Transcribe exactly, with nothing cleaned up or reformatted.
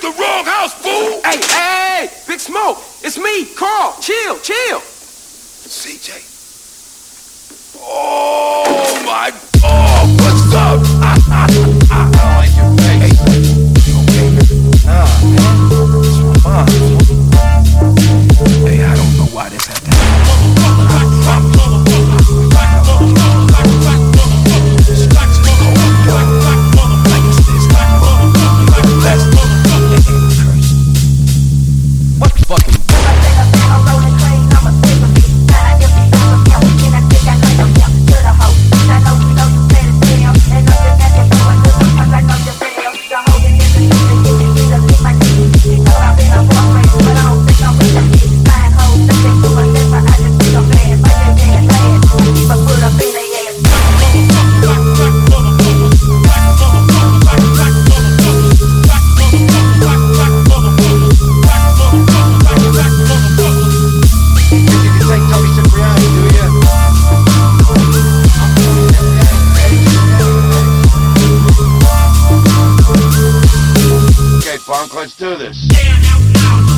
the wrong house, fool! Hey, hey, hey, Big Smoke, it's me, Carl. Chill, chill. C J. Oh my, oh, what's up? I don't like your face. Hey, you okay? Nah, man, it's my mom. Hey, I don't know why this happened. What fucking let's do this.